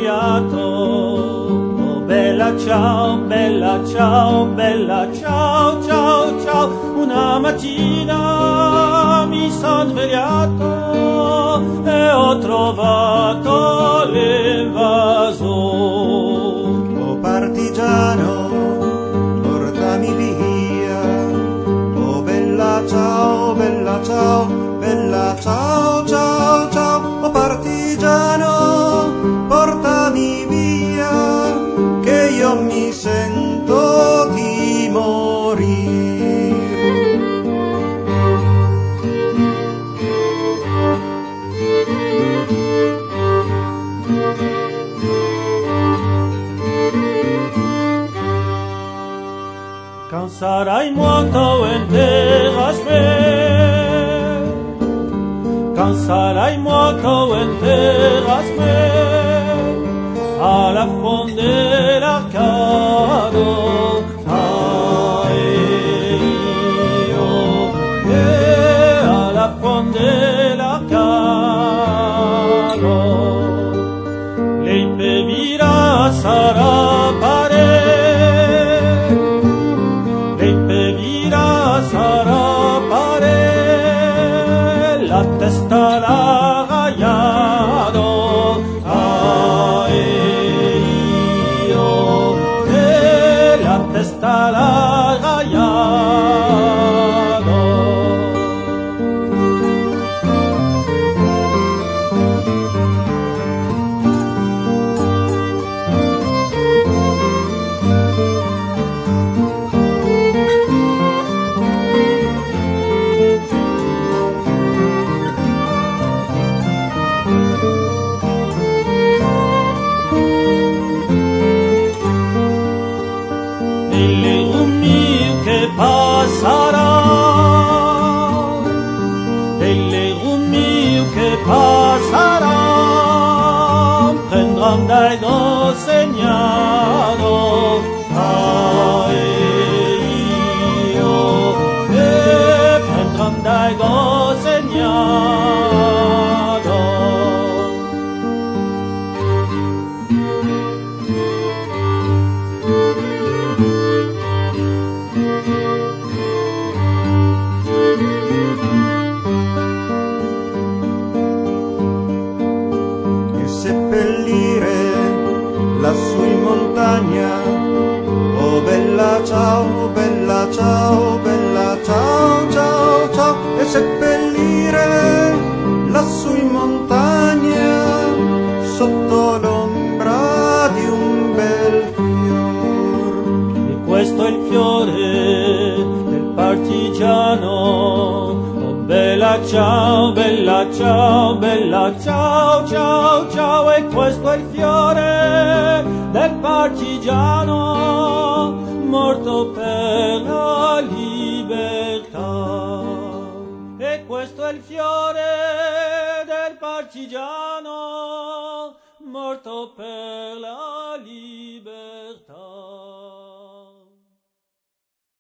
svegliato. Oh bella ciao, bella ciao, bella ciao, ciao, ciao. Una mattina mi son svegliato e ho trovato l'invaso. Oh partigiano, portami via. Oh bella ciao, bella ciao, bella ciao, ciao, ciao. Oh partigiano, portami via, che io mi sento di morire. Quand sarai morto enterras-me, quand sarai morto enterras-me, a la fond de l'arcado. A la fond de l'arcado. Lei impedira sarà pared, lei impedira sarà pared, la testa l'ha rayado. La testa l'ha rayado. Delle rummies che passaran prendran dai dos segnados. Prendran dai dos segnados. Seppellire lassù in montagna. Oh bella ciao, bella ciao, bella ciao, ciao, ciao. E seppellire lassù in montagna sotto l'ombra di un bel fior. E questo è il fiore del partigiano. Bella ciao, bella ciao, bella ciao, ciao, ciao. E questo è il fiore del partigiano morto per la libertà. E questo è il fiore del partigiano morto per la